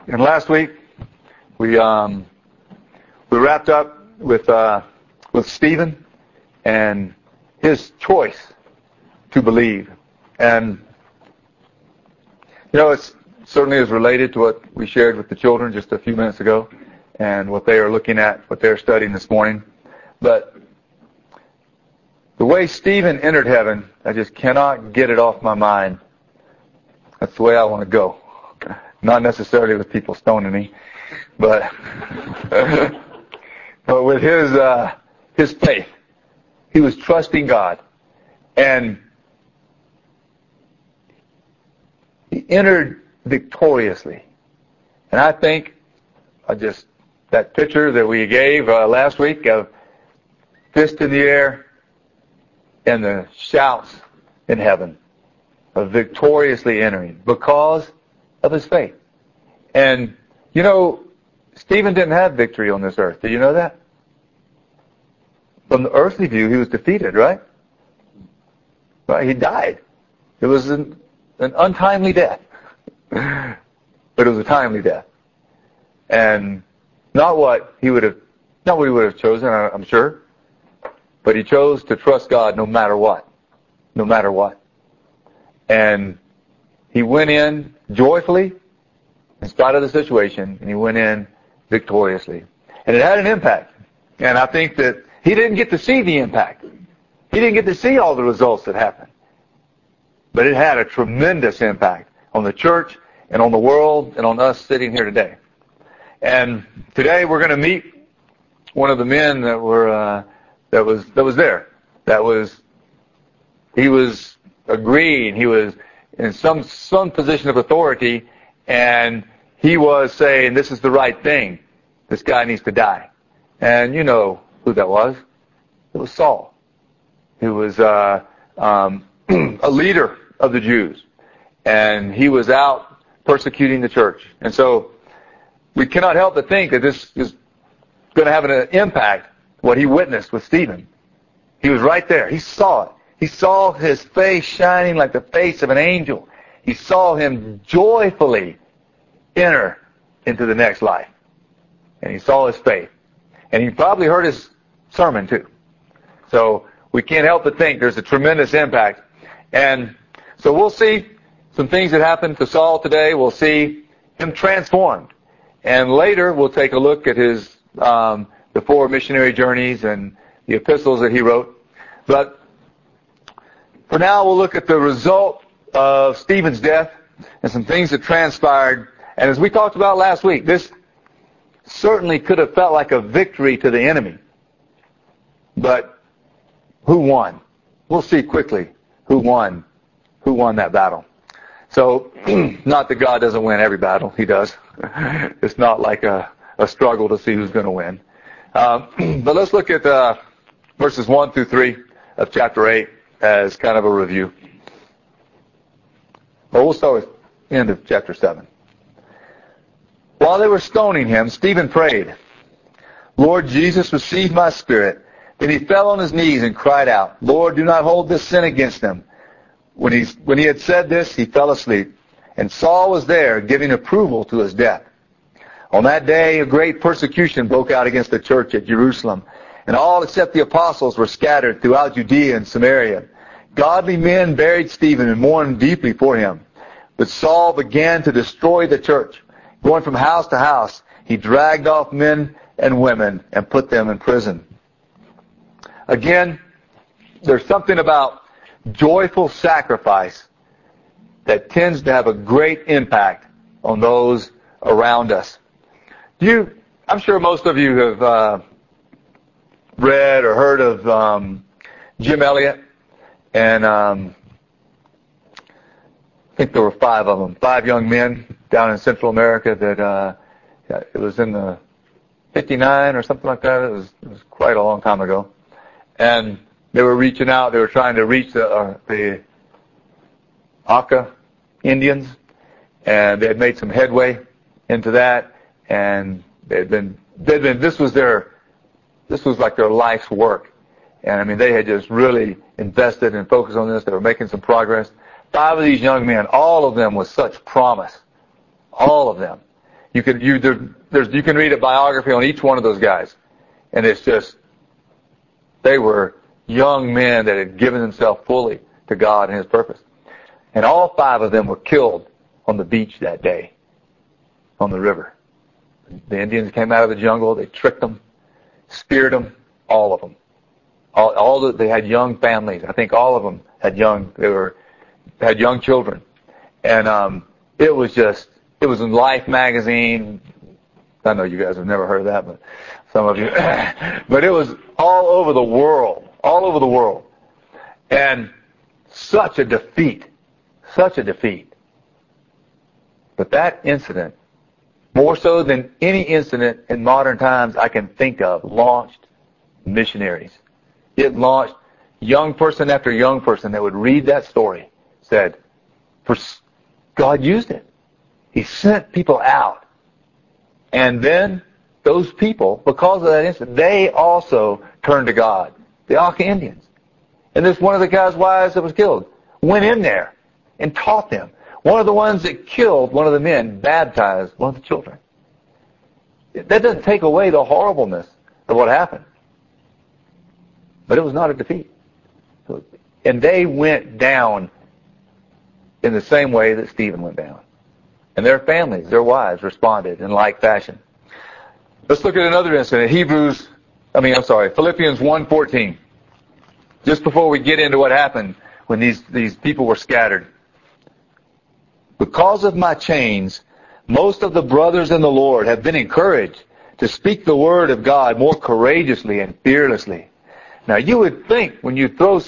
And last week we wrapped up with Stephen and his choice to believe. And it certainly is related to what we shared with the children just a few minutes ago and what they are looking at, what they're studying this morning. But the way Stephen entered heaven, I just cannot get it off my mind. That's the way I want to go. Not necessarily with people stoning me, but but with his faith. He was trusting God. And he entered victoriously. And I think that picture that we gave last week of fist in the air and the shouts in heaven of victoriously entering because of his faith. And, Stephen didn't have victory on this earth. Do you know that? From the earthly view, he was defeated, right? Right, he died. It was an untimely death. But it was a timely death. And not what he would have chosen, I'm sure. But he chose to trust God no matter what. No matter what. And he went in joyfully, in spite of the situation, and he went in victoriously. And it had an impact. And I think that he didn't get to see the impact. He didn't get to see all the results that happened. But it had a tremendous impact on the church and on the world and on us sitting here today. And today we're going to meet one of the men that was there. He was agreeing. He was in some position of authority, and he was saying, this is the right thing. This guy needs to die. And you know who that was. It was Saul. He was a leader of the Jews. And he was out persecuting the church. And so we cannot help but think that this is going to have an impact, what he witnessed with Stephen. He was right there. He saw it. He saw his face shining like the face of an angel. He saw him joyfully enter into the next life. And he saw his faith. And he probably heard his sermon too. So we can't help but think there's a tremendous impact. And so we'll see some things that happened to Saul today. We'll see him transformed. And later we'll take a look at his the 4 missionary journeys and the epistles that he wrote. But for now we'll look at the result of Stephen's death and some things that transpired. And as we talked about last week, this certainly could have felt like a victory to the enemy. But who won? We'll see quickly who won that battle. So, not that God doesn't win every battle. He does. It's not like a struggle to see who's going to win. But let's look at verses 1 through 3 of chapter 8 as kind of a review. Well, we'll start with the end of chapter 7. While they were stoning him, Stephen prayed, Lord Jesus, receive my spirit. Then he fell on his knees and cried out, Lord, do not hold this sin against them. When he had said this, he fell asleep. And Saul was there, giving approval to his death. On that day, a great persecution broke out against the church at Jerusalem. And all except the apostles were scattered throughout Judea and Samaria. Godly men buried Stephen and mourned deeply for him. But Saul began to destroy the church. Going from house to house, he dragged off men and women and put them in prison. Again, there's something about joyful sacrifice that tends to have a great impact on those around us. I'm sure most of you have read or heard of Jim Elliot, and I think there were 5 of them, 5 young men down in Central America that it was in the 59 or something like that. It was quite a long time ago. And they were reaching out. They were trying to reach the Auca Indians, and they had made some headway into that. And this was like their life's work. And I mean, they had just really invested and focused on this. They were making some progress. 5 of these young men, all of them with such promise. All of them. You can read a biography on each one of those guys, and it's just, they were young men that had given themselves fully to God and His purpose. And all 5 of them were killed on the beach that day, on the river. The Indians came out of the jungle, they tricked them, speared them, all of them. They had young families. I think all of them had young children. And it was in Life magazine. I know you guys have never heard of that, but some of you. But it was all over the world. And such a defeat. But that incident, more so than any incident in modern times I can think of, launched missionaries. It launched young person after young person that would read that story, said, God used it. He sent people out. And then those people, because of that incident, they also turned to God. The Auca Indians. And this one of the guy's wives that was killed went in there and taught them. One of the ones that killed one of the men baptized one of the children. That doesn't take away the horribleness of what happened. But it was not a defeat. And they went down in the same way that Stephen went down. And their families, their wives, responded in like fashion. Let's look at another incident. Philippians 1:14. Just before we get into what happened when these people were scattered. Because of my chains, most of the brothers in the Lord have been encouraged to speak the word of God more courageously and fearlessly. Now you would think when you put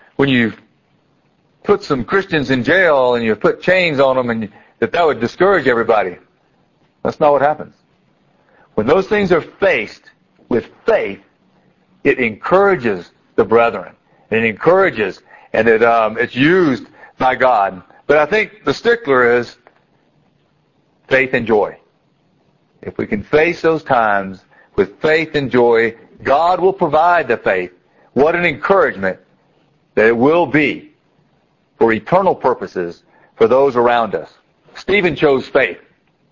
some Christians in jail and you put chains on them and that would discourage everybody. That's not what happens. When those things are faced with faith, it encourages the brethren. It encourages, and it's used by God. But I think the stickler is faith and joy. If we can face those times with faith and joy, God will provide the faith. What an encouragement that it will be for eternal purposes for those around us. Stephen chose faith.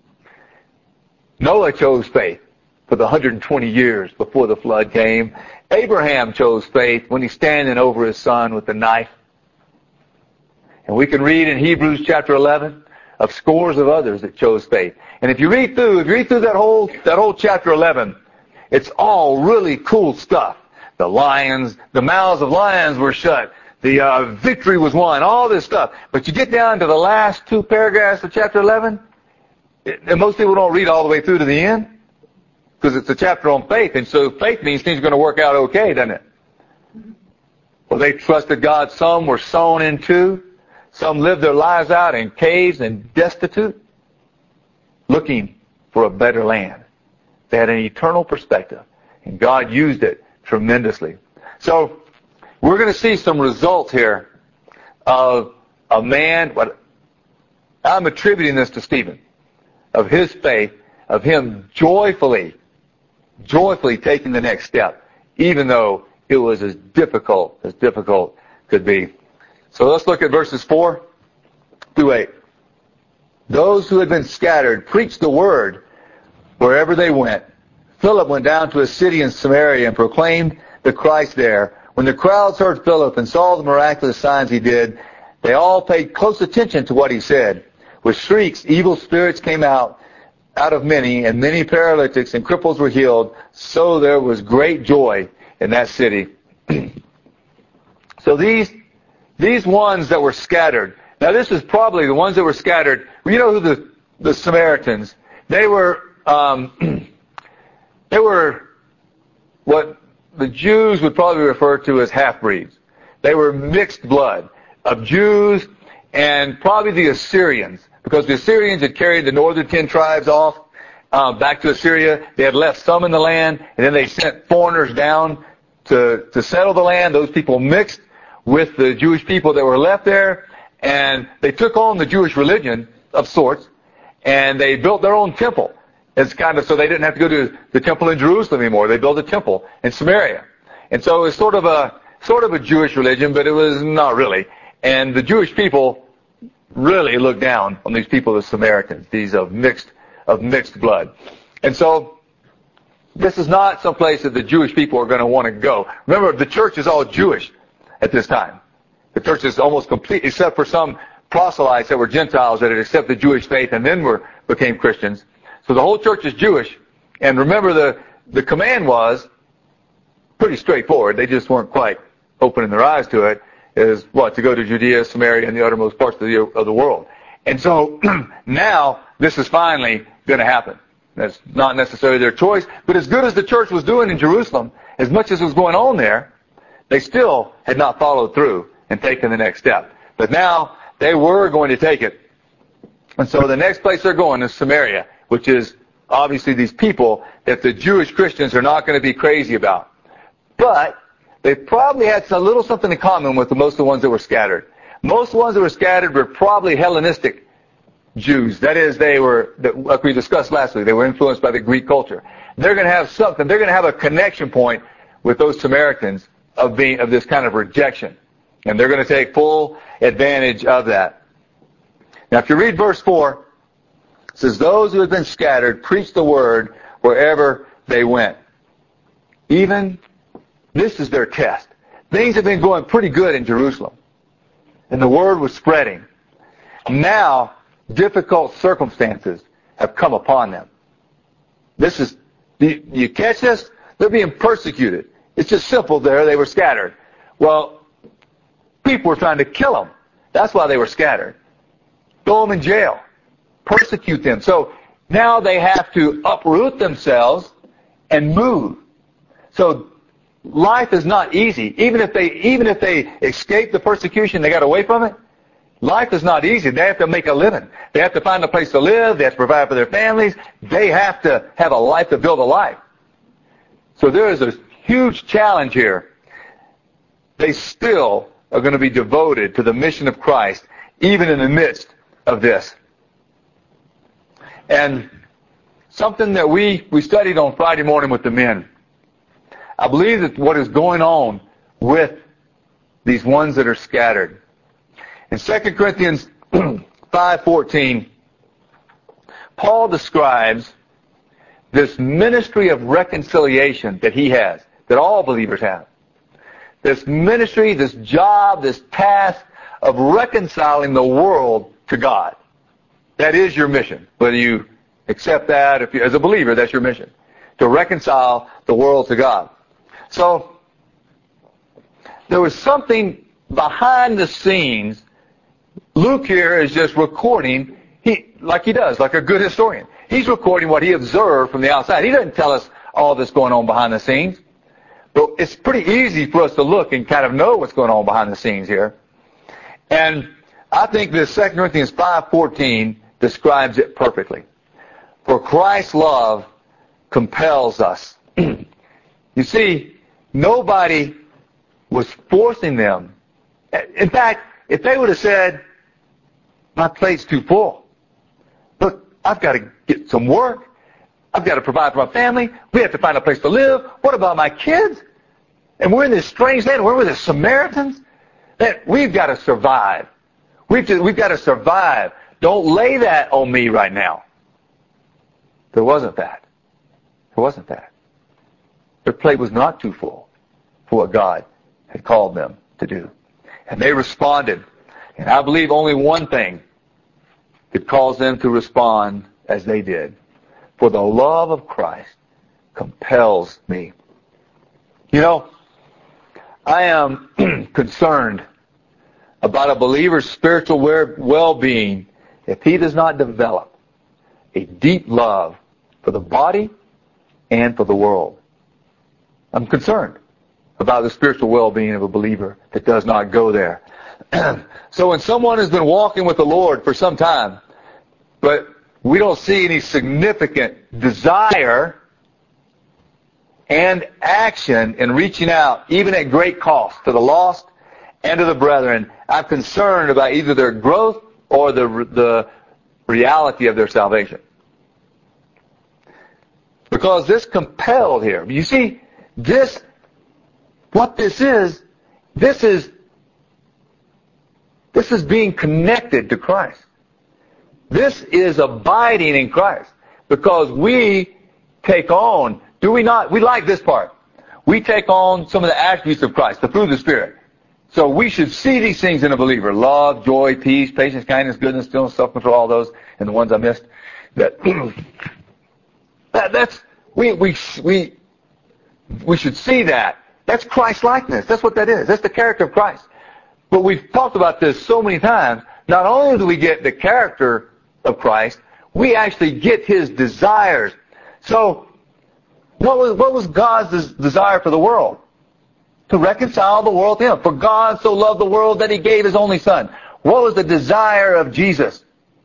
Noah chose faith for the 120 years before the flood came. Abraham chose faith when he's standing over his son with the knife. And we can read in Hebrews chapter 11 of scores of others that chose faith. And if you read through that whole chapter 11, it's all really cool stuff. The mouths of lions were shut. The victory was won, all this stuff. But you get down to the last 2 paragraphs of chapter 11, and most people don't read all the way through to the end, because it's a chapter on faith, and so faith means things are going to work out okay, doesn't it? Well, they trusted God. Some were sown into. Some lived their lives out in caves and destitute, looking for a better land. They had an eternal perspective, and God used it tremendously. So we're going to see some results here of a man, I'm attributing this to Stephen, of his faith, of him joyfully taking the next step, even though it was as difficult could be. So let's look at verses 4 through 8. Those who had been scattered preached the word wherever they went. Philip went down to a city in Samaria and proclaimed the Christ there. When the crowds heard Philip and saw the miraculous signs he did, they all paid close attention to what he said. With shrieks, evil spirits came out of many, and many paralytics and cripples were healed. So there was great joy in that city. So these ones that were scattered. Now this is probably the ones that were scattered. Well, you know who the Samaritans? They were what the Jews would probably refer to as half-breeds. They were mixed blood of Jews and probably the Assyrians, because the Assyrians had carried the northern 10 tribes off back to Assyria. They had left some in the land, and then they sent foreigners down to settle the land. Those people mixed with the Jewish people that were left there, and they took on the Jewish religion of sorts, and they built their own temple. It's kind of so they didn't have to go to the temple in Jerusalem anymore. They built a temple in Samaria. And so it was sort of a Jewish religion, but it was not really. And the Jewish people really looked down on these people, the Samaritans, these of mixed of mixed blood. And so this is not some place that the Jewish people are going to want to go. Remember, the church is all Jewish at this time. The church is almost complete, except for some proselytes that were Gentiles that had accepted Jewish faith and then became Christians. So the whole church is Jewish. And remember, the command was pretty straightforward. They just weren't quite opening their eyes to it. Is what? To go to Judea, Samaria, and the uttermost parts of the world. And so now this is finally going to happen. That's not necessarily their choice, but as good as the church was doing in Jerusalem, as much as was going on there, they still had not followed through and taken the next step. But now they were going to take it. And so the next place they're going is Samaria, which is obviously these people that the Jewish Christians are not going to be crazy about. But they probably had a little something in common with most of the ones that were scattered. Most of the ones that were scattered were probably Hellenistic Jews. That is, they were, like we discussed last week, they were influenced by the Greek culture. They're going to have something. They're going to have a connection point with those Samaritans of this kind of rejection. And they're going to take full advantage of that. Now, if you read verse 4, it says, those who had been scattered preached the word wherever they went. Even this is their test. Things have been going pretty good in Jerusalem. And the word was spreading. Now, difficult circumstances have come upon them. You catch this? They're being persecuted. It's just simple there. They were scattered. Well, people were trying to kill them. That's why they were scattered. Throw them in jail. Persecute them. So now they have to uproot themselves and move. So life is not easy. Even if they escape the persecution, they got away from it, life is not easy. They have to make a living. They have to find a place to live. They have to provide for their families. They have to have a life to build a life. So there is a huge challenge here. They still are going to be devoted to the mission of Christ, even in the midst of this. And something that we studied on Friday morning with the men, I believe that what is going on with these ones that are scattered. In 2 Corinthians 5:14, Paul describes this ministry of reconciliation that he has, that all believers have. This ministry, this job, this task of reconciling the world to God. That is your mission. Whether you accept that, as a believer, that's your mission. To reconcile the world to God. So, there was something behind the scenes. Luke here is just recording, like he does, like a good historian. He's recording what he observed from the outside. He doesn't tell us all this going on behind the scenes. But it's pretty easy for us to look and kind of know what's going on behind the scenes here. And I think this 2 Corinthians 5:14 describes it perfectly. For Christ's love compels us. You see, nobody was forcing them. In fact, if they would have said, my plate's too full. Look, I've got to get some work. I've got to provide for my family. We have to find a place to live. What about my kids? And we're in this strange land. We're with the Samaritans. We've got to survive. We've got to survive. Don't lay that on me right now. There wasn't that. There wasn't that. Their plate was not too full for what God had called them to do. And they responded. And I believe only one thing could cause them to respond as they did. For the love of Christ compels me. You know, I am concerned about a believer's spiritual well-being if he does not develop a deep love for the body and for the world. I'm concerned about the spiritual well-being of a believer that does not go there. So when someone has been walking with the Lord for some time, but we don't see any significant desire and action in reaching out, even at great cost, to the lost and to the brethren, I'm concerned about either their growth or the reality of their salvation. Because this compelled here. You see, what this is being connected to Christ. This is abiding in Christ. because we take on, do we not? We like this part. We take on some of the attributes of Christ, the fruit of the Spirit. So we should see these things in a believer: love, joy, peace, patience, kindness, goodness, gentleness, self-control, all those, and the ones I missed. We should see that. That's Christ-likeness. That's what that is. That's the character of Christ. But we've talked about this so many times. Not only do we get the character of Christ, we actually get His desires. So, what was God's desire for the world? To reconcile the world to Him. For God so loved the world that He gave His only Son. What was the desire of Jesus?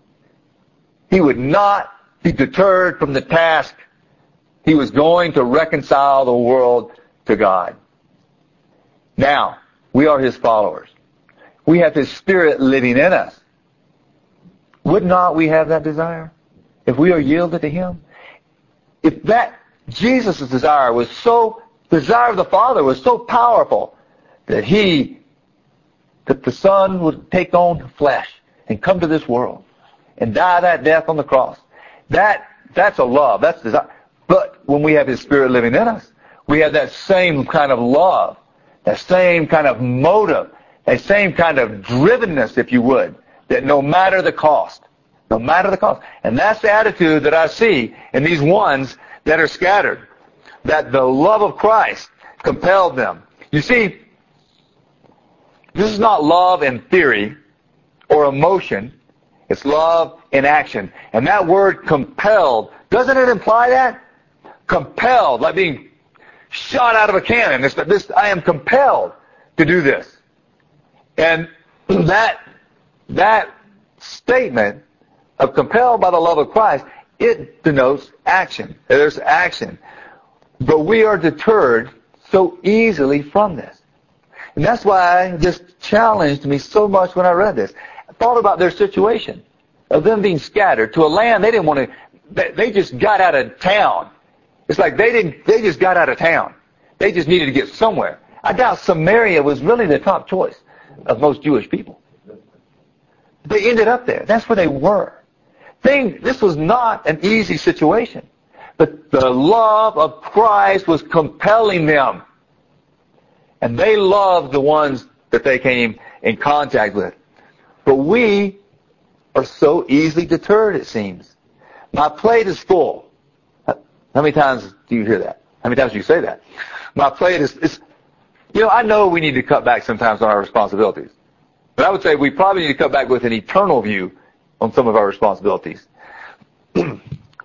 He would not be deterred from the task. He was going to reconcile the world to God. Now, we are His followers. We have His Spirit living in us. Would not we have that desire if we are yielded to Him? If that Jesus' desire was so, the desire of the Father was so powerful that the Son would take on flesh and come to this world and die that death on the cross. That's a love. That's desire. But when we have His Spirit living in us, we have that same kind of love, that same kind of motive, that same kind of drivenness, if you would, that no matter the cost. And that's the attitude that I see in these ones that are scattered, that the love of Christ compelled them. You see, this is not love in theory or emotion. It's love in action. And that word compelled, doesn't it imply that? Compelled, like being shot out of a cannon. I am compelled to do this. And that statement of compelled by the love of Christ, it denotes action. There's action. But we are deterred so easily from this. And that's why this challenged me so much when I read this. I thought about their situation of them being scattered to a land they didn't want to, they just got out of town. It's like they just got out of town. They just needed to get somewhere. I doubt Samaria was really the top choice of most Jewish people. They ended up there. That's where they were. This was not an easy situation. But the love of Christ was compelling them. And they loved the ones that they came in contact with. But we are so easily deterred, it seems. My plate is full. How many times do you hear that? How many times do you say that? My plate is I know we need to cut back sometimes on our responsibilities. But I would say we probably need to cut back with an eternal view on some of our responsibilities. And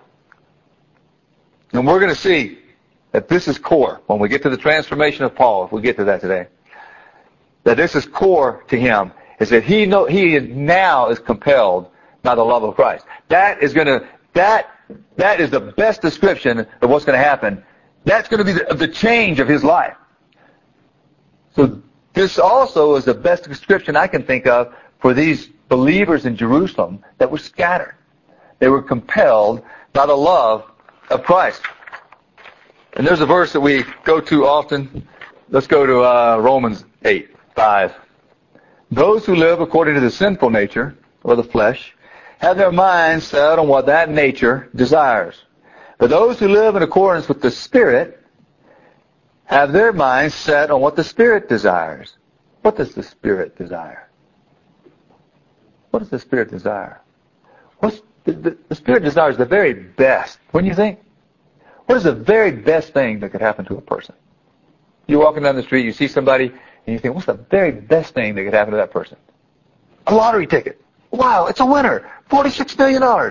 we're going to see that this is core. When we get to the transformation of Paul, if we get to that today, that this is core to him, is that he now is compelled by the love of Christ. That is the best description of what's going to happen. That's going to be the change of his life. So this also is the best description I can think of for these believers in Jerusalem that were scattered. They were compelled by the love of Christ. And there's a verse that we go to often. Let's go to Romans 8:5. Those who live according to the sinful nature, or the flesh, have their minds set on what that nature desires. But those who live in accordance with the Spirit have their minds set on what the Spirit desires. What does the Spirit desire? What does the Spirit desire? The Spirit desires the very best. What do you think? What is the very best thing that could happen to a person? You're walking down the street, you see somebody, and you think, what's the very best thing that could happen to that person? A lottery ticket. Wow, it's a winner. $46 million.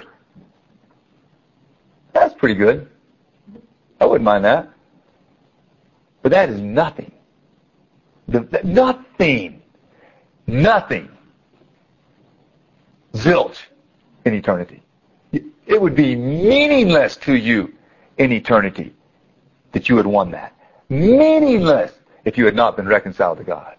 That's pretty good. I wouldn't mind that. But that is nothing. Nothing. Zilch in eternity. It would be meaningless to you in eternity that you had won that. Meaningless if you had not been reconciled to God.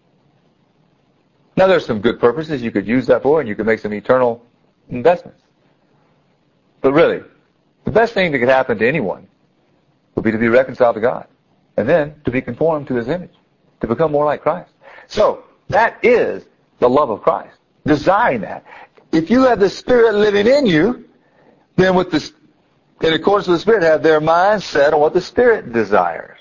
Now there's some good purposes you could use that for, and you could make some eternal investments. But really, the best thing that could happen to anyone would be to be reconciled to God, and then to be conformed to His image, to become more like Christ. So, that is the love of Christ, desiring that. If you have the Spirit living in you, then with this, in accordance with the Spirit, have their minds set on what the Spirit desires.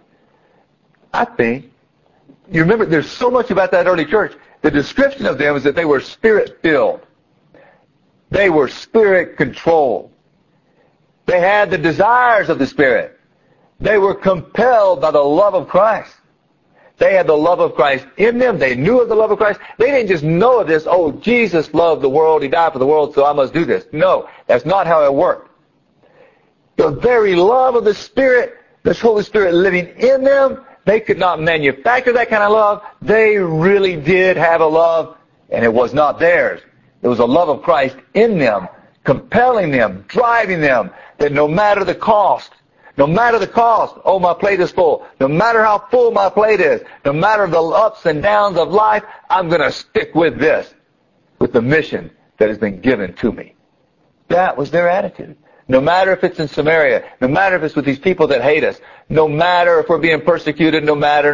I think, you remember, there's so much about that early church. The description of them is that they were Spirit-filled. They were Spirit-controlled. They had the desires of the Spirit. They were compelled by the love of Christ. They had the love of Christ in them. They knew of the love of Christ. They didn't just know of this, oh, Jesus loved the world, He died for the world, so I must do this. No, that's not how it worked. The very love of the Spirit, this Holy Spirit living in them, they could not manufacture that kind of love. They really did have a love, and it was not theirs. It was a love of Christ in them, compelling them, driving them, that no matter the cost, oh, my plate is full. No matter how full my plate is, no matter the ups and downs of life, I'm going to stick with this, with the mission that has been given to me. That was their attitude. No matter if it's in Samaria, no matter if it's with these people that hate us, no matter if we're being persecuted, no matter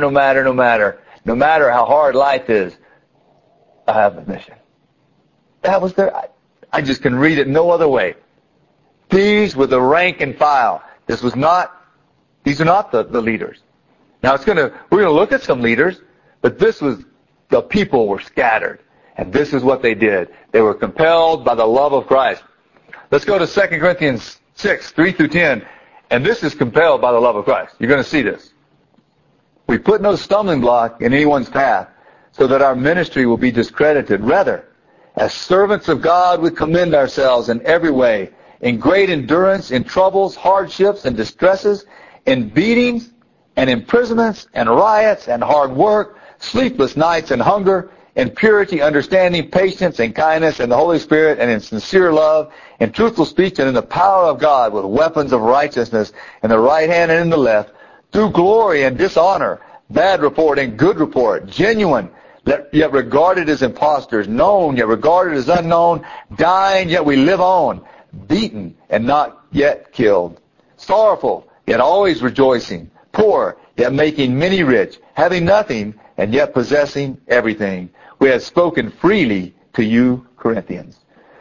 how hard life is, I have a mission. That was I just can read it no other way. These were the rank and file. These are not the leaders. Now we're going to look at some leaders, but the people were scattered. And this is what they did. They were compelled by the love of Christ. Let's go to 2 Corinthians 6, 3 through 10. And this is compelled by the love of Christ. You're going to see this. We put no stumbling block in anyone's path so that our ministry will be discredited. Rather, as servants of God, we commend ourselves in every way, in great endurance, in troubles, hardships, and distresses, in beatings, and imprisonments, and riots, and hard work, sleepless nights, and hunger, in purity, understanding, patience, and kindness, and the Holy Spirit, and in sincere love, in truthful speech, and in the power of God, with weapons of righteousness in the right hand and in the left, through glory and dishonor, bad report and good report, genuine, yet regarded as impostors, known, yet regarded as unknown, dying, yet we live on, beaten, and not yet killed, sorrowful, yet always rejoicing, poor, yet making many rich, having nothing, and yet possessing everything. We have spoken freely to you, Corinthians.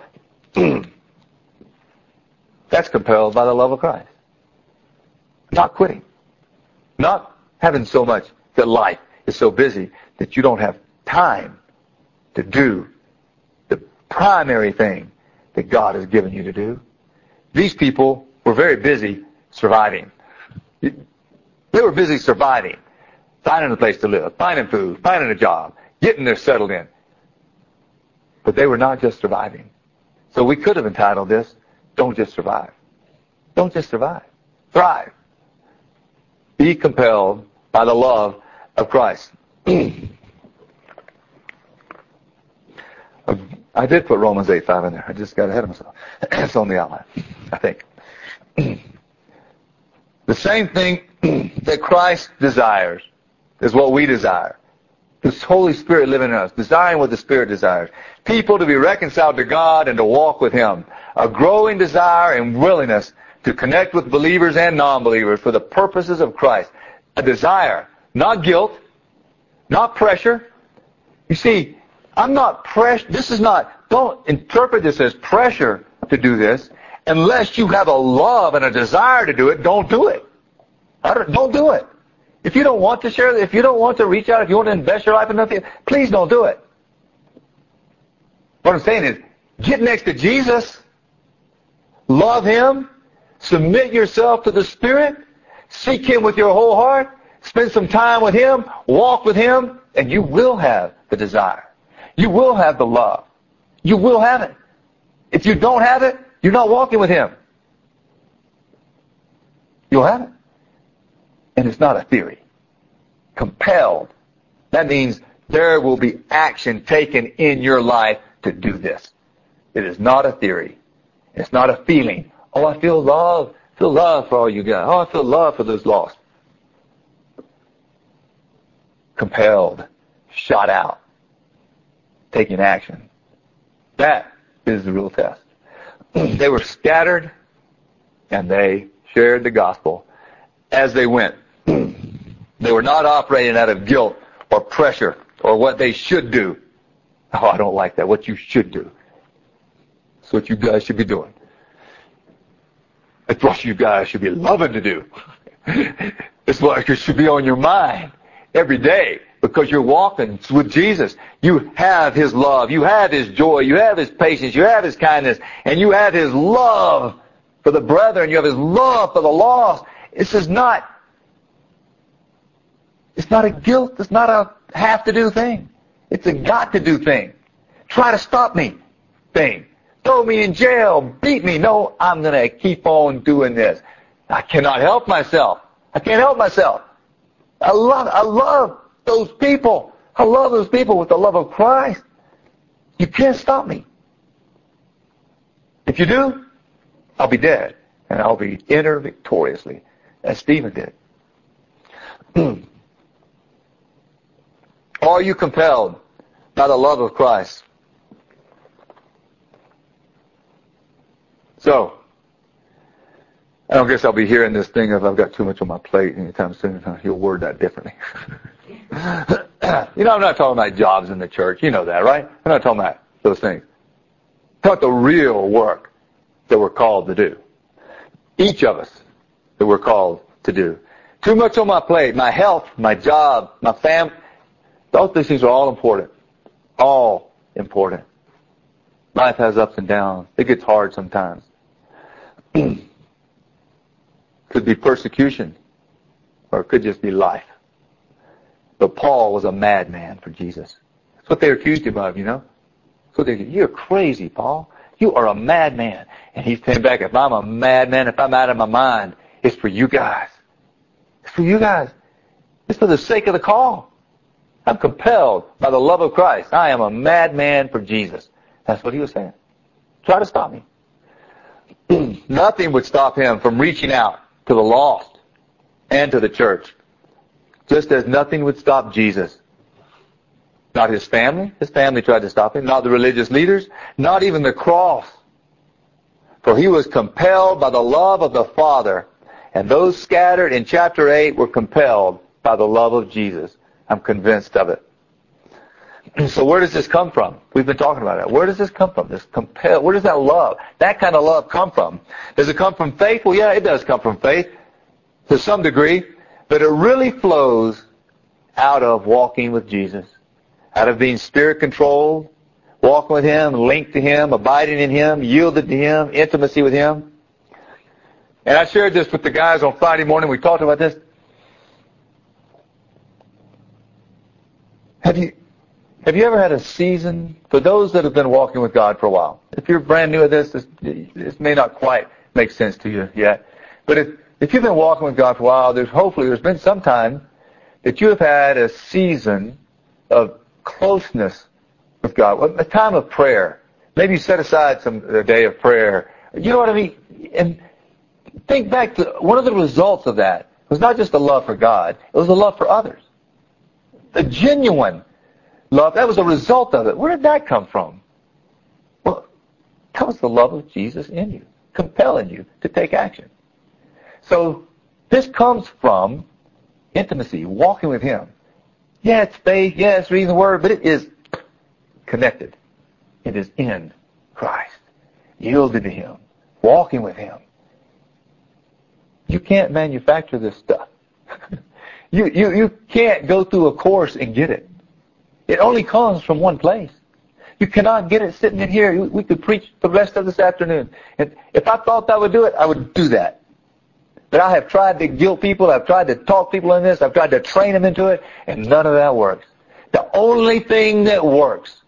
That's compelled by the love of Christ. Not quitting. Not having so much that life is so busy that you don't have time to do the primary thing that God has given you to do. These people were very busy surviving. They were busy surviving, finding a place to live, finding food, finding a job, getting there settled in. But they were not just surviving. So we could have entitled this, Don't Just Survive. Don't just survive. Thrive. Be compelled by the love of Christ. I did put Romans 8:5 in there. I just got ahead of myself. It's on the outline, I think. The same thing that Christ desires is what we desire. This Holy Spirit living in us, desiring what the Spirit desires. People to be reconciled to God and to walk with Him. A growing desire and willingness to connect with believers and non-believers for the purposes of Christ. A desire, not guilt, not pressure. You see, I'm not pressured. Don't interpret this as pressure to do this. Unless you have a love and a desire to do it, don't do it. Don't do it. If you don't want to share, if you don't want to reach out, if you want to invest your life in nothing, please don't do it. What I'm saying is, get next to Jesus, love Him, submit yourself to the Spirit, seek Him with your whole heart, spend some time with Him, walk with Him, and you will have the desire. You will have the love. You will have it. If you don't have it, you're not walking with Him. You'll have it. And it's not a theory. Compelled. That means there will be action taken in your life to do this. It is not a theory. It's not a feeling. Oh, I feel love. Feel love for all you guys. Oh, I feel love for those lost. Compelled. Shot out. Taking action. That is the real test. They were scattered and they shared the gospel as they went. They were not operating out of guilt or pressure or what they should do. Oh, I don't like that. What you should do. It's what you guys should be doing. That's what you guys should be loving to do. It's what should be on your mind every day, because you're walking with Jesus. You have His love. You have His joy. You have His patience. You have His kindness. And you have His love for the brethren. You have His love for the lost. It's not a guilt. It's not a have-to-do thing. It's a got-to-do thing. Try to stop me thing. Throw me in jail. Beat me. No, I'm going to keep on doing this. I cannot help myself. I can't help myself. I love those people. I love those people with the love of Christ. You can't stop me. If you do, I'll be dead, and I'll be enter victoriously, as Stephen did. Are you compelled by the love of Christ? So, I don't guess I'll be hearing this thing if I've got too much on my plate anytime soon. You'll word that differently. I'm not talking about jobs in the church. You know that, right? I'm not talking about those things. I'm talking about the real work that we're called to do. Each of us that we're called to do. Too much on my plate. My health, my job, my family. Those things are all important. All important. Life has ups and downs. It gets hard sometimes. Could be persecution, or it could just be life. But Paul was a madman for Jesus. That's what they accused him of, So you're crazy, Paul. You are a madman. And he's saying back, if I'm a madman, if I'm out of my mind, it's for you guys. It's for you guys. It's for the sake of the call. I'm compelled by the love of Christ. I am a madman for Jesus. That's what he was saying. Try to stop me. Nothing would stop him from reaching out to the lost and to the church. Just as nothing would stop Jesus. Not his family. His family tried to stop him. Not the religious leaders. Not even the cross. For he was compelled by the love of the Father. And those scattered in chapter 8 were compelled by the love of Jesus. I'm convinced of it. So where does this come from? We've been talking about it. Where does this come from? Where does that love, that kind of love come from? Does it come from faith? Well, yeah, it does come from faith to some degree, but it really flows out of walking with Jesus, out of being Spirit-controlled, walking with Him, linked to Him, abiding in Him, yielded to Him, intimacy with Him. And I shared this with the guys on Friday morning. We talked about this. Have you ever had a season, for those that have been walking with God for a while? If you're brand new at this may not quite make sense to you yet. But if you've been walking with God for a while, there's been some time that you have had a season of closeness with God, a time of prayer. Maybe you set aside a day of prayer. You know what I mean? And think back to one of the results of that was not just the love for God, it was the love for others. The genuine love, that was a result of it. Where did that come from? Well, that was the love of Jesus in you, compelling you to take action. So this comes from intimacy, walking with Him. Yeah, it's faith, yeah, it's reading the Word, but it is connected. It is in Christ, yielded to Him, walking with Him. You can't manufacture this stuff. You can't go through a course and get it. It only comes from one place. You cannot get it sitting in here. We could preach the rest of this afternoon. And if I thought I would do it, I would do that. But I have tried to guilt people. I've tried to talk people in this. I've tried to train them into it, and none of that works. The only thing that works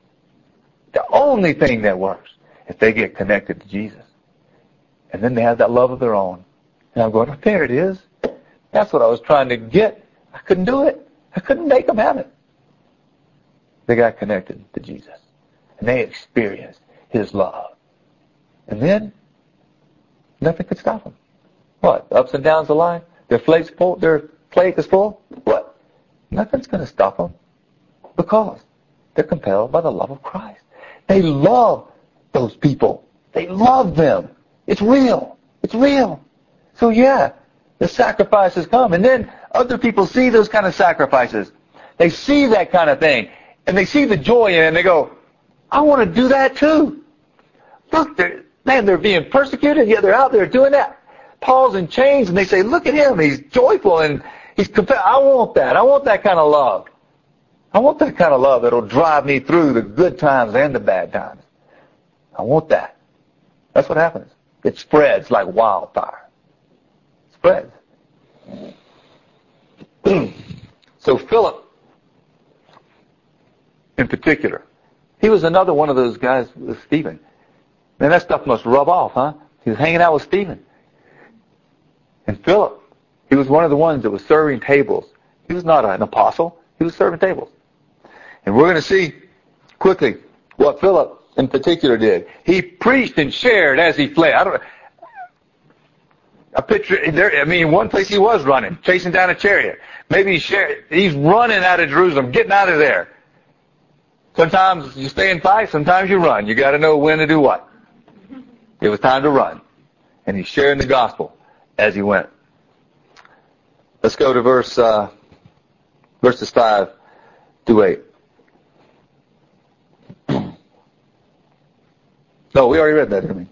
is they get connected to Jesus. And then they have that love of their own. And I'm going, oh, there it is. That's what I was trying to get. I couldn't do it. I couldn't make them have it. They got connected to Jesus. And they experienced His love. And then, nothing could stop them. What? The ups and downs of life? Their plate is full? What? Nothing's going to stop them. Because they're compelled by the love of Christ. They love those people. They love them. It's real. It's real. So yeah, the sacrifices come. And then other people see those kind of sacrifices. They see that kind of thing. And they see the joy in it, and they go, I want to do that too. Look, they're being persecuted, yet they're out there doing that. Paul's in chains, and they say, look at him. He's joyful, and he's compelled. I want that. I want that kind of love. I want that kind of love that'll drive me through the good times and the bad times. I want that. That's what happens. It spreads like wildfire. It spreads. So Philip, in particular, he was another one of those guys with Stephen. Man, that stuff must rub off, huh? He was hanging out with Stephen. And Philip, he was one of the ones that was serving tables. He was not an apostle. He was serving tables. And we're going to see quickly what Philip in particular did. He preached and shared as he fled. One place he was running, chasing down a chariot. Maybe he's running out of Jerusalem, getting out of there. Sometimes you stay and fight, sometimes you run. You got to know when to do what. It was time to run. And he's sharing the gospel as he went. Let's go to verses 5 to 8. No, we already read that, didn't we?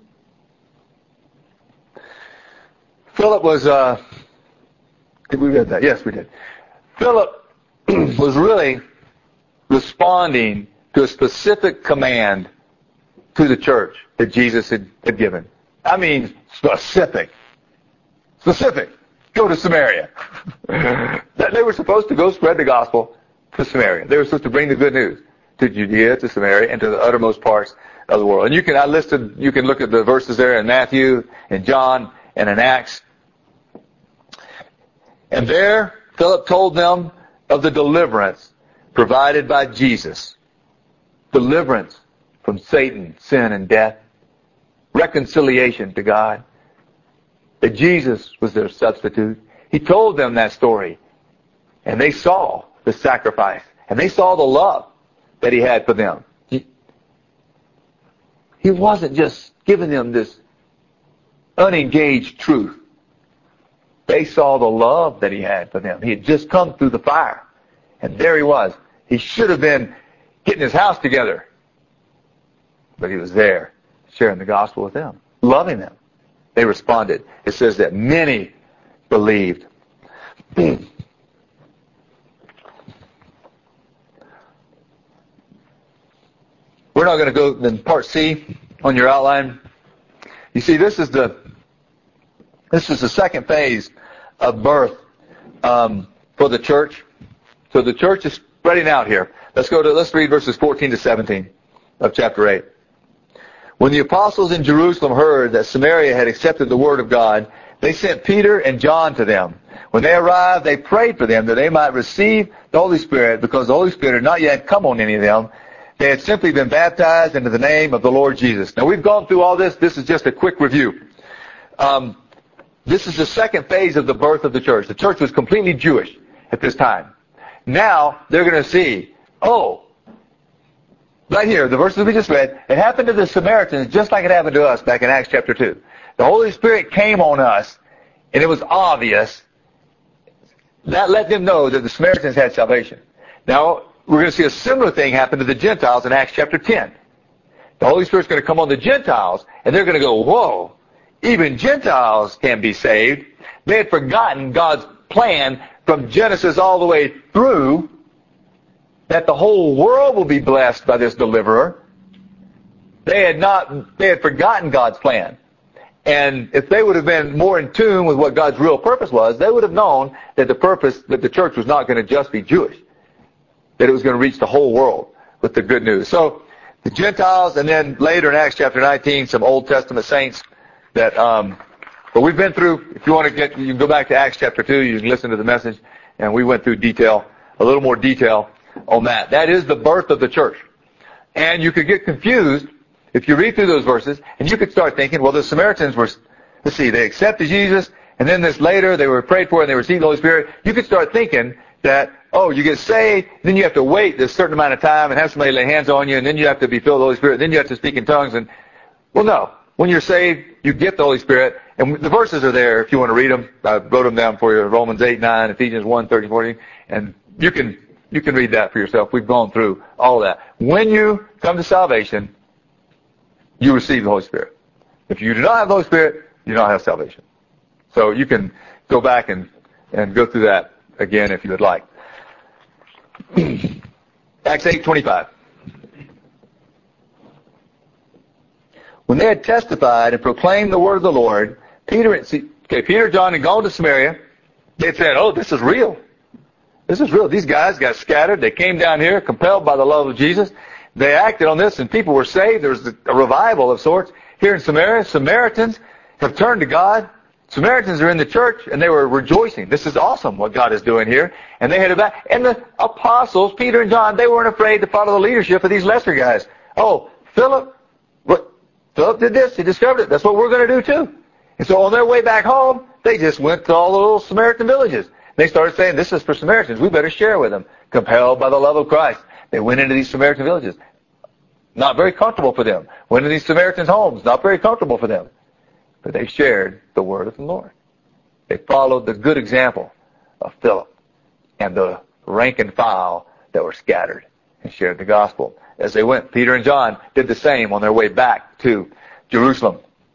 Philip was, did we read that? Yes, we did. Philip was really responding to a specific command to the church that Jesus had given. I mean, specific. Specific. Go to Samaria. They were supposed to go spread the gospel to Samaria. They were supposed to bring the good news to Judea, to Samaria, and to the uttermost parts of the world. And you can look at the verses there in Matthew, and John, and in Acts. And there, Philip told them of the deliverance provided by Jesus. Deliverance from Satan, sin, and death. Reconciliation to God. That Jesus was their substitute. He told them that story. And they saw the sacrifice. And they saw the love that he had for them. He wasn't just giving them this unengaged truth. They saw the love that he had for them. He had just come through the fire. And there he was. He should have been getting his house together. But he was there, sharing the gospel with them, loving them. They responded. It says that many believed. We're now going to go in part C on your outline. You see, this is the second phase of birth for the church. So the church is spreading out here. Let's read verses 14 to 17 of chapter 8. When the apostles in Jerusalem heard that Samaria had accepted the word of God, they sent Peter and John to them. When they arrived, they prayed for them that they might receive the Holy Spirit, because the Holy Spirit had not yet come on any of them. They had simply been baptized into the name of the Lord Jesus. Now, we've gone through all this. This is just a quick review. This is the second phase of the birth of the church. The church was completely Jewish at this time. Now, they're going to see, right here, the verses we just read, it happened to the Samaritans just like it happened to us back in Acts chapter 2. The Holy Spirit came on us, and it was obvious. That let them know that the Samaritans had salvation. Now, we're going to see a similar thing happen to the Gentiles in Acts chapter 10. The Holy Spirit's going to come on the Gentiles, and they're going to go, whoa, even Gentiles can be saved. They had forgotten God's plan from Genesis all the way through, that the whole world will be blessed by this deliverer. They had forgotten God's plan. And if they would have been more in tune with what God's real purpose was, they would have known that the church was not going to just be Jewish, that it was going to reach the whole world with the good news. So the Gentiles, and then later in Acts chapter 19, some Old Testament saints that, but we've been through, if you want to you can go back to Acts chapter 2, you can listen to the message, and we went through a little more detail on that. That is the birth of the church. And you could get confused if you read through those verses, and you could start thinking, well, the Samaritans were, they accepted Jesus, and then this later, they were prayed for and they received the Holy Spirit. You could start thinking that, you get saved, then you have to wait this certain amount of time and have somebody lay hands on you, and then you have to be filled with the Holy Spirit, and then you have to speak in tongues. And well, no. When you're saved, you get the Holy Spirit, and the verses are there if you want to read them. I wrote them down for you, Romans 8, 9, Ephesians 1, 13, 14, and you can read that for yourself. We've gone through all of that. When you come to salvation, you receive the Holy Spirit. If you do not have the Holy Spirit, you don't have salvation. So you can go back and go through that again if you would like. Acts 8:25. When they had testified and proclaimed the word of the Lord, Peter, John had gone to Samaria. They said, oh, this is real. This is real. These guys got scattered. They came down here compelled by the love of Jesus. They acted on this and people were saved. There was a revival of sorts here in Samaria. Samaritans have turned to God. Samaritans are in the church and they were rejoicing. This is awesome what God is doing here. And they headed back. And the apostles, Peter and John, they weren't afraid to follow the leadership of these lesser guys. Oh, Philip did this. He discovered it. That's what we're going to do too. And so on their way back home, they just went to all the little Samaritan villages. They started saying, this is for Samaritans. We better share with them. Compelled by the love of Christ. They went into these Samaritan villages. Not very comfortable for them. Went into these Samaritans' homes. Not very comfortable for them. But they shared the word of the Lord. They followed the good example of Philip and the rank and file that were scattered and shared the gospel. As they went, Peter and John did the same on their way back to Jerusalem.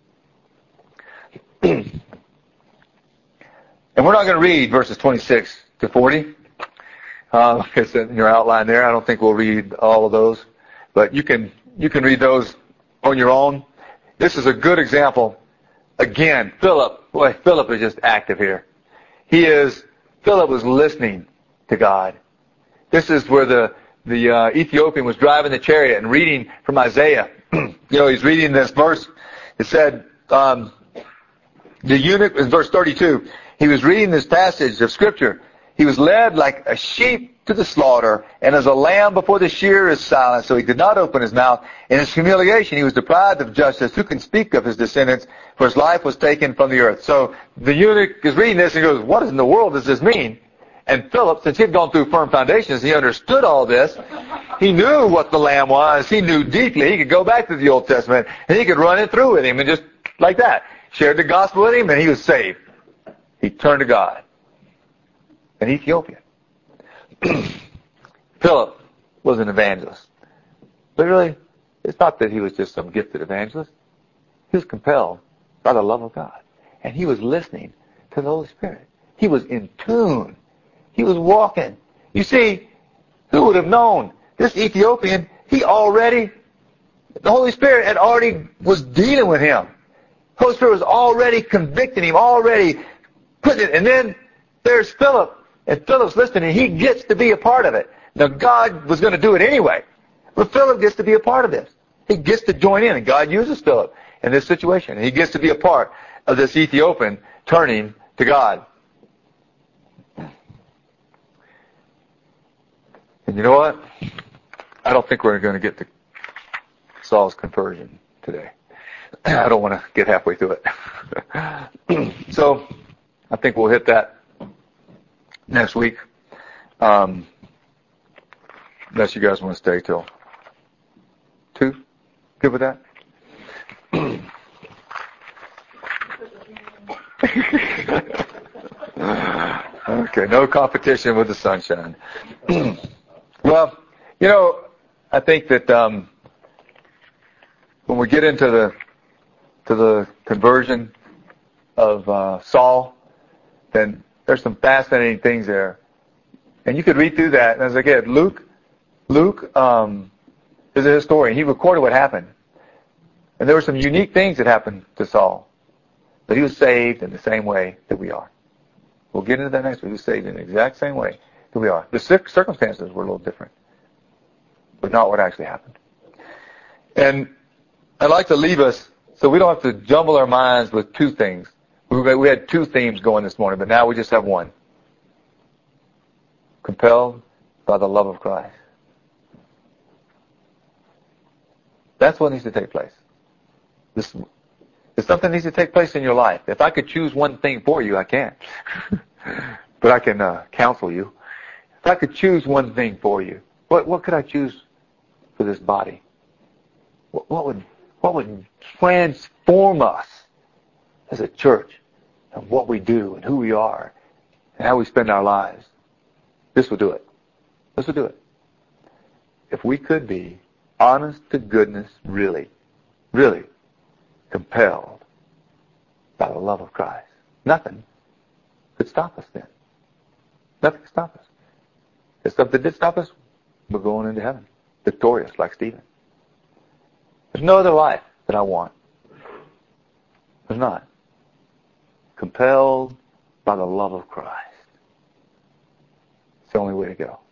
And we're not going to read verses 26 to 40. It's in your outline there. I don't think we'll read all of those. But you can read those on your own. This is a good example. Again, Philip is just active here. Philip was listening to God. This is where the Ethiopian was driving the chariot and reading from Isaiah. He's reading this verse. It said, the eunuch, in verse 32, he was reading this passage of Scripture. He was led like a sheep to the slaughter, and as a lamb before the shearer is silent, so he did not open his mouth. In his humiliation, he was deprived of justice. Who can speak of his descendants? For his life was taken from the earth. So the eunuch is reading this and goes, what in the world does this mean? And Philip, since he had gone through firm foundations, he understood all this. He knew what the Lamb was. He knew deeply. He could go back to the Old Testament, and he could run it through with him, and just like that, shared the gospel with him, and he was saved. He turned to God. An Ethiopian. Philip was an evangelist. But really, it's not that he was just some gifted evangelist. He was compelled by the love of God. And he was listening to the Holy Spirit. He was in tune. He was walking. You see, who would have known? This Ethiopian, the Holy Spirit was dealing with him. The Holy Spirit was already convicting him, already putting it. And then there's Philip. And Philip's listening, and he gets to be a part of it. Now, God was going to do it anyway. But Philip gets to be a part of this. He gets to join in, and God uses Philip in this situation. And he gets to be a part of this Ethiopian turning to God. And you know what? I don't think we're going to get to Saul's conversion today. I don't want to get halfway through it. So, I think we'll hit that next week. Unless you guys want to stay till 2. Good with that? Okay, no competition with the sunshine. Well, I think that when we get into the conversion of Saul, then there's some fascinating things there. And you could read through that. And as I get, Luke is a historian. He recorded what happened. And there were some unique things that happened to Saul. But he was saved in the same way that we are. We'll get into that next week. He was saved in the exact same way that we are. The circumstances were a little different. But not what actually happened. And I'd like to leave us so we don't have to jumble our minds with two things. We had 2 themes going this morning, but now we just have one. Compelled by the love of Christ. That's what needs to take place. If something needs to take place in your life, if I could choose one thing for you, I can. But I can counsel you. If I could choose one thing for you, what could I choose for this body? What would transform us as a church and what we do and who we are and how we spend our lives? This will do it. This will do it. If we could be honest to goodness, really, really compelled by the love of Christ. Nothing could stop us then. Nothing could stop us. If something did stop us, we're going into heaven, victorious like Stephen. There's no other life that I want. There's not. Compelled by the love of Christ. It's the only way to go.